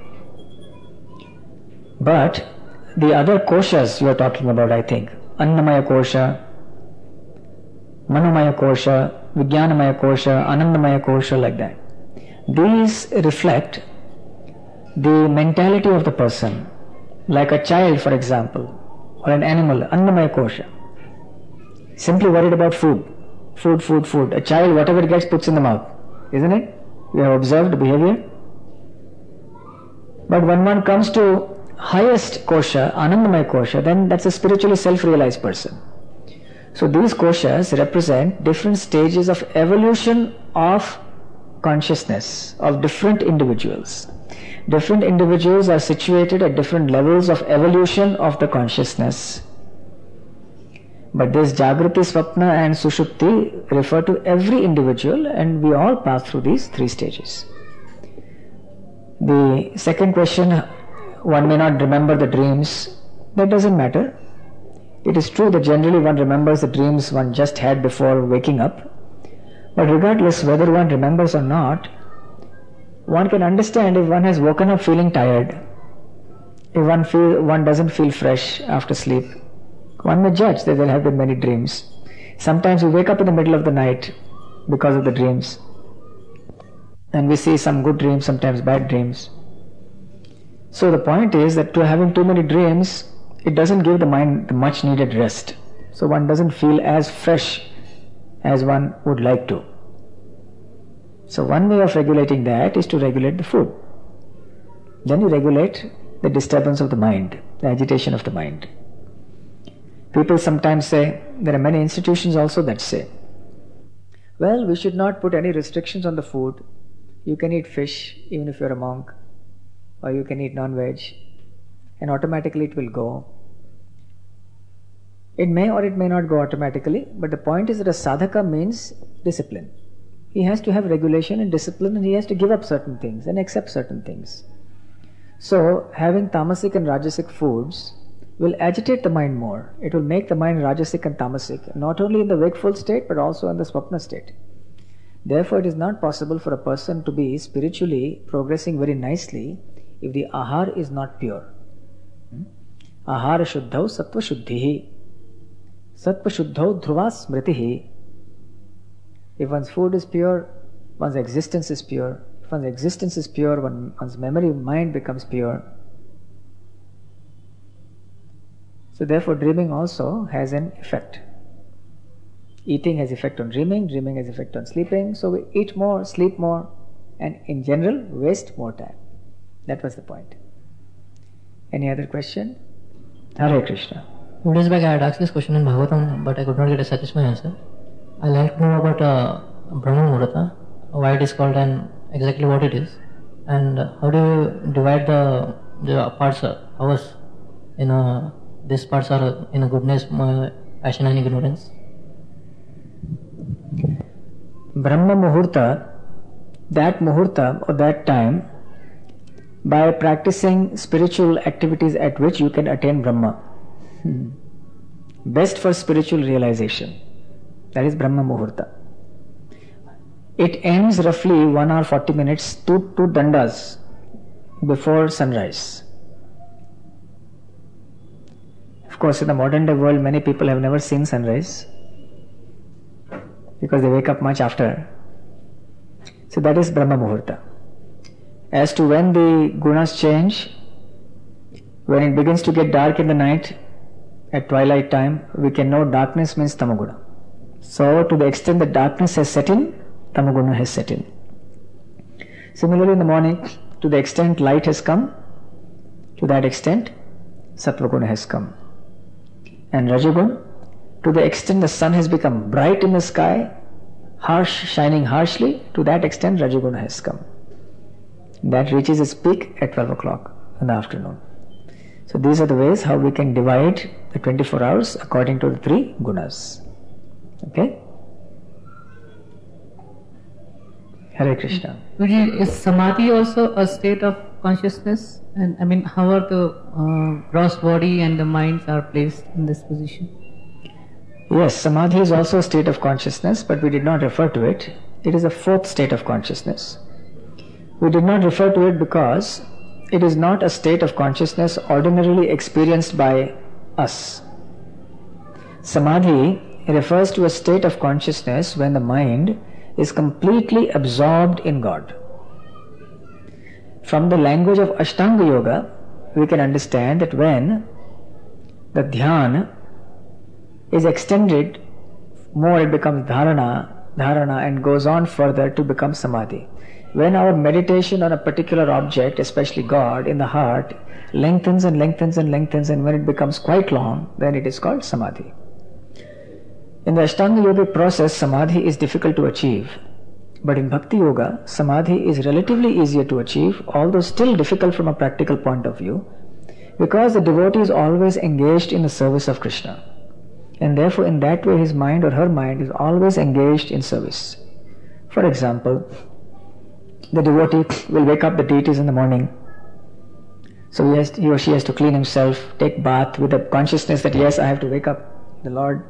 But the other koshas you are talking about, I think, Annamaya kosha, Manomaya kosha, Vijnanamaya kosha, Anandamaya kosha, like that. These reflect the mentality of the person, like a child, for example, or an animal, Annamaya kosha, simply worried about food. A child, whatever it gets, puts in the mouth, isn't it? We have observed behavior. But when one comes to highest kosha, Anandamaya kosha, then that's a spiritually self-realized person. So these koshas represent different stages of evolution of consciousness of different individuals. Different individuals are situated at different levels of evolution of the consciousness. But this Jagrati, Swapna and Sushupti refer to every individual, and we all pass through these 3 stages. The second question, one may not remember the dreams. That doesn't matter. It is true that generally one remembers the dreams one just had before waking up. But regardless whether one remembers or not, one can understand if one has woken up feeling tired, if one doesn't feel fresh after sleep. One may judge that there have been many dreams. Sometimes we wake up in the middle of the night because of the dreams. And we see some good dreams, sometimes bad dreams. So the point is that to having too many dreams, it doesn't give the mind the much needed rest. So one doesn't feel as fresh as one would like to. So one way of regulating that is to regulate the food. Then you regulate the disturbance of the mind, the agitation of the mind. People sometimes say, there are many institutions also that say, well, we should not put any restrictions on the food. You can eat fish even if you're a monk, or you can eat non-veg, and automatically it will go. It may or it may not go automatically, but the point is that a sadhaka means discipline. He has to have regulation and discipline, and he has to give up certain things and accept certain things. So, having tamasic and rajasic foods will agitate the mind more. It will make the mind rajasic and tamasic, not only in the wakeful state but also in the swapna state. Therefore, it is not possible for a person to be spiritually progressing very nicely if the ahar is not pure. Ahara shuddhau sattva shuddhihi. Sattva shuddhau dhruva smritihi. If one's food is pure, one's existence is pure. If one's existence is pure, one's memory mind becomes pure. So therefore dreaming also has an effect. Eating has effect on dreaming, dreaming has effect on sleeping. So we eat more, sleep more, and in general waste more time. That was the point. Any other question? Hare Krishna. 2 days back I had asked this question in Bhagavatam, but I could not get a satisfying answer. I like to know about Brahma Muhurta, why it is called and exactly what it is, and how do you divide the parts, hours, these parts are in a goodness, passion and ignorance. Brahma Muhurta, that Muhurta or that time, by practicing spiritual activities at which you can attain Brahma. Best for spiritual realization. That is Brahma Muhurta. It ends roughly 1 hour 40 minutes, two dandas before sunrise. Of course, in the modern day world, many people have never seen sunrise because they wake up much after. So that is Brahma Muhurta. As to when the gunas change, when it begins to get dark in the night, at twilight time, we can know darkness means tamaguna. So to the extent that darkness has set in, tamaguna has set in. Similarly in the morning, to the extent light has come, to that extent satvaguna has come. And rajaguna, to the extent the sun has become bright in the sky, harsh, shining harshly, to that extent rajaguna has come. That reaches its peak at 12 o'clock in the afternoon. So these are the ways how we can divide the 24 hours according to the 3 gunas. Okay? Hare Krishna. Guruji, is samadhi also a state of consciousness? And I mean, how are the gross body and the minds are placed in this position? Yes, samadhi is also a state of consciousness, but we did not refer to it. It is a 4th state of consciousness. We did not refer to it because it is not a state of consciousness ordinarily experienced by us. Samadhi refers to a state of consciousness when the mind is completely absorbed in God. From the language of Ashtanga Yoga, we can understand that when the dhyana is extended more, it becomes dharana, and goes on further to become samadhi. When our meditation on a particular object, especially God, in the heart, lengthens and lengthens and lengthens, and when it becomes quite long, then it is called samadhi. In the Ashtanga Yogic process, samadhi is difficult to achieve. But in Bhakti Yoga, samadhi is relatively easier to achieve, although still difficult from a practical point of view, because the devotee is always engaged in the service of Krishna. And therefore, in that way, his mind or her mind is always engaged in service. For example, the devotee will wake up the deities in the morning. So he or she has to clean himself, take bath with the consciousness that yes, I have to wake up the Lord.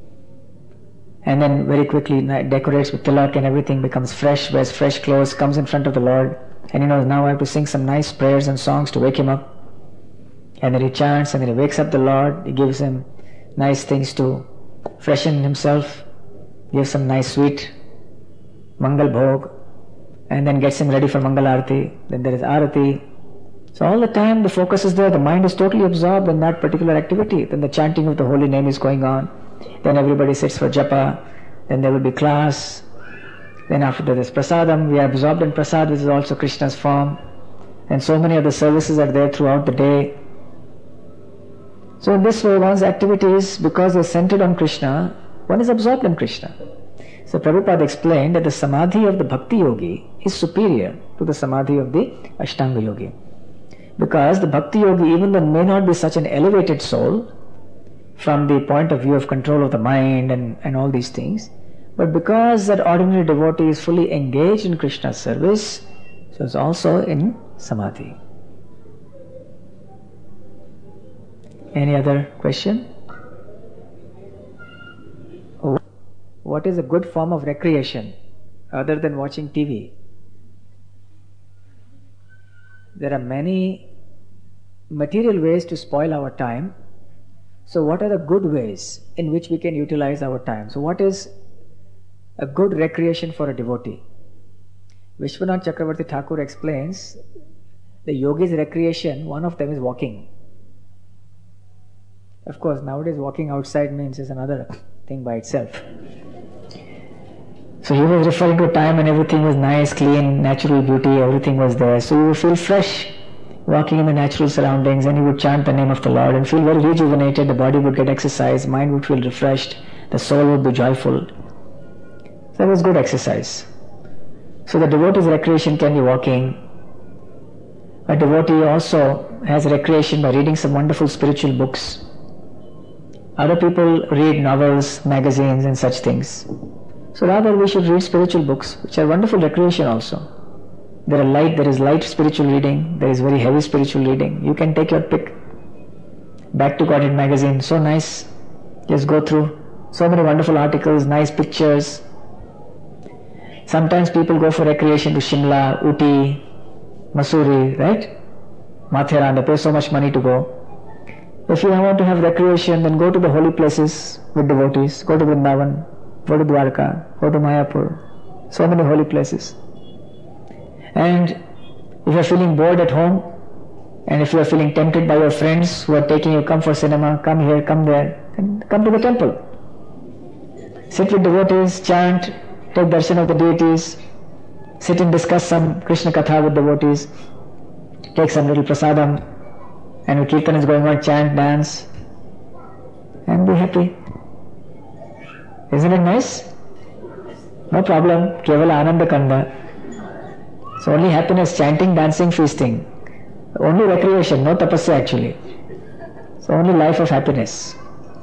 And then very quickly decorates with tilak and everything, becomes fresh, wears fresh clothes, comes in front of the Lord. And he knows now I have to sing some nice prayers and songs to wake him up. And then he chants and then he wakes up the Lord. He gives him nice things to freshen himself, gives some nice sweet Mangal Bhog, and then gets him ready for Mangal Arati. Then there is Arati. So all the time the focus is there, the mind is totally absorbed in that particular activity. Then the chanting of the holy name is going on. Then everybody sits for japa. Then there will be class. Then after there is prasadam. We are absorbed in prasad, which is also Krishna's form. And so many of the services are there throughout the day. So in this way, one's activities, because they're centered on Krishna, one is absorbed in Krishna. So Prabhupada explained that the samadhi of the bhakti yogi is superior to the samadhi of the ashtanga yogi. Because the bhakti yogi, even though may not be such an elevated soul from the point of view of control of the mind and all these things, but because that ordinary devotee is fully engaged in Krishna's service, so it's also in samadhi. Any other question? What is a good form of recreation other than watching TV? There are many material ways to spoil our time. So what are the good ways in which we can utilize our time? So what is a good recreation for a devotee? Vishwanath Chakravarti Thakur explains the yogi's recreation, one of them is walking. Of course, nowadays walking outside means is another thing by itself. So he was referring to a time when everything was nice, clean, natural beauty, everything was there. So you feel fresh walking in the natural surroundings, and he would chant the name of the Lord and feel very rejuvenated. The body would get exercise, mind would feel refreshed, the soul would be joyful. So that was good exercise. So the devotee's recreation can be walking. A devotee also has recreation by reading some wonderful spiritual books. Other people read novels, magazines and such things. So rather we should read spiritual books, which are wonderful recreation also. There is light spiritual reading, there is very heavy spiritual reading. You can take your pick. Back to Godhead magazine, so nice. Just go through so many wonderful articles, nice pictures. Sometimes people go for recreation to Shimla, Uti, Masuri, right? Matheran, they pay so much money to go. If you want to have recreation, then go to the holy places with devotees. Go to Vrindavan, go to Dwarka, go to Mayapur. So many holy places. And if you are feeling bored at home, and if you are feeling tempted by your friends who are taking you, come for cinema, come here, come there, then come to the temple. Sit with devotees, chant, take darshan of the deities, sit and discuss some Krishna Katha with devotees, take some little prasadam, and when kirtan is going on, chant, dance, and be happy. Isn't it nice? No problem. Kevala Ananda Kanda. So only happiness, chanting, dancing, feasting. Only recreation, no tapasya actually. So only life of happiness.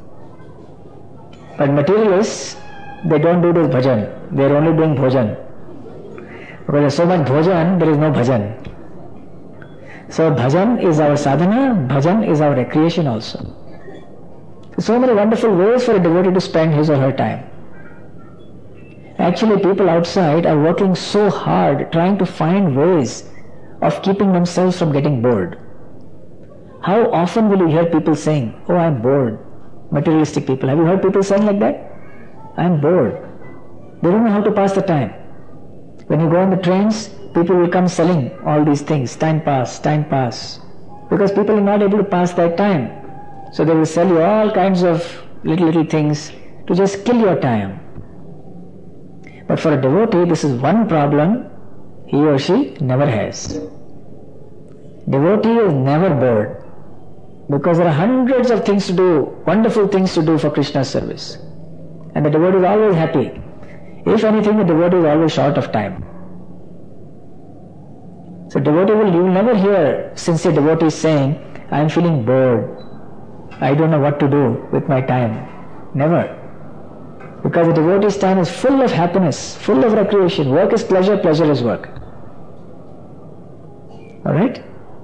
But materialists, they don't do this bhajan. They are only doing bhojan. Because there is so much bhojan, there is no bhajan. So bhajan is our sadhana, bhajan is our recreation also. So many wonderful ways for a devotee to spend his or her time. Actually, people outside are working so hard trying to find ways of keeping themselves from getting bored. How often will you hear people saying, "Oh, I am bored"? Materialistic people. Have you heard people saying like that? I am bored. They don't know how to pass the time. When you go on the trains, people will come selling all these things, time pass, because people are not able to pass their time. So they will sell you all kinds of little things to just kill your time. But for a devotee, this is one problem he or she never has. Devotee is never bored, because there are hundreds of things to do, wonderful things to do for Krishna's service. And the devotee is always happy. If anything, the devotee is always short of time. So you will never hear sincere devotees saying, I am feeling bored, I don't know what to do with my time. Never. Because the devotee's time is full of happiness, full of recreation. Work is pleasure, pleasure is work. Alright?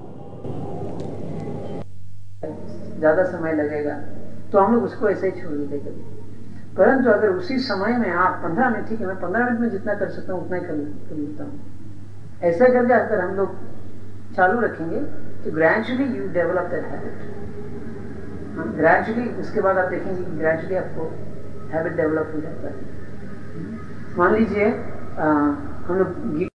ज़्यादा समय लगेगा तो हम लोग उसको ऐसे ही छोड़ देते कभी। परंतु अगर उसी समय में आप 15 मिनट, ठीक है मैं 15 मिनट में जितना कर सकता हूँ उतना ही कर लेता हूँ, ऐसा करके अगर हम लोग चालू रखेंगे तो gradually you develop that habit. Gradually उसके बाद आप देखेंगे कि ग्रेजुअली आपको हैबिट डेवलप हो जाता है। मान लीजिए हम लोग